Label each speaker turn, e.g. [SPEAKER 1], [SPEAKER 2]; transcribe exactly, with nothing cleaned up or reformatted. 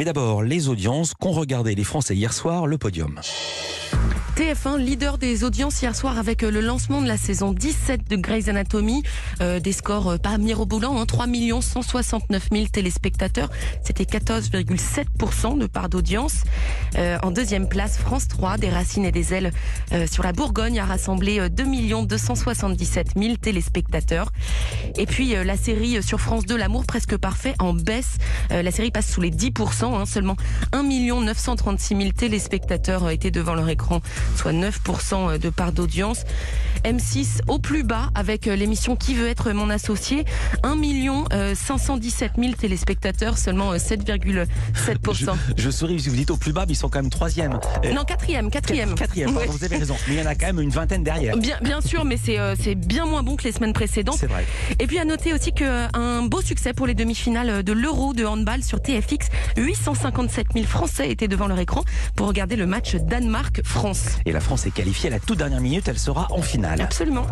[SPEAKER 1] Mais d'abord, les audiences qu'ont regardé les Français hier soir, le podium.
[SPEAKER 2] T F un, leader des audiences hier soir avec le lancement de la saison dix-sept de Grey's Anatomy. Euh, des scores pas mirobolants, hein, trois millions cent soixante-neuf mille téléspectateurs. C'était quatorze virgule sept pour cent de part d'audience. Euh, en deuxième place, France trois, des racines et des ailes euh, sur la Bourgogne a rassemblé deux millions deux cent soixante-dix-sept mille téléspectateurs. Et puis euh, la série sur France deux, L'amour presque parfait, en baisse. Euh, la série passe sous les dix pour cent, hein, seulement un million neuf cent trente-six mille téléspectateurs étaient devant leur écran, soit neuf pour cent de part d'audience. M six au plus bas avec l'émission Qui veut être mon associé, un million cinq cent dix-sept mille téléspectateurs, seulement sept virgule sept pour cent.
[SPEAKER 1] Je, je souris si vous dites au plus bas, mais ils sont quand même troisième.
[SPEAKER 2] Non, quatrième, quatrième.
[SPEAKER 1] Quatrième, pardon,
[SPEAKER 2] Ouais.
[SPEAKER 1] vous avez raison. Mais il y en a quand même une vingtaine derrière.
[SPEAKER 2] Bien, bien sûr, mais c'est euh, c'est bien moins bon que les semaines précédentes.
[SPEAKER 1] C'est vrai.
[SPEAKER 2] Et puis à noter aussi qu'un beau succès pour les demi-finales de l'Euro de handball sur T F X. huit cent cinquante-sept mille Français étaient devant leur écran pour regarder le match Danemark-France.
[SPEAKER 1] Et la France est qualifiée à la toute dernière minute, elle sera en finale.
[SPEAKER 2] Absolument.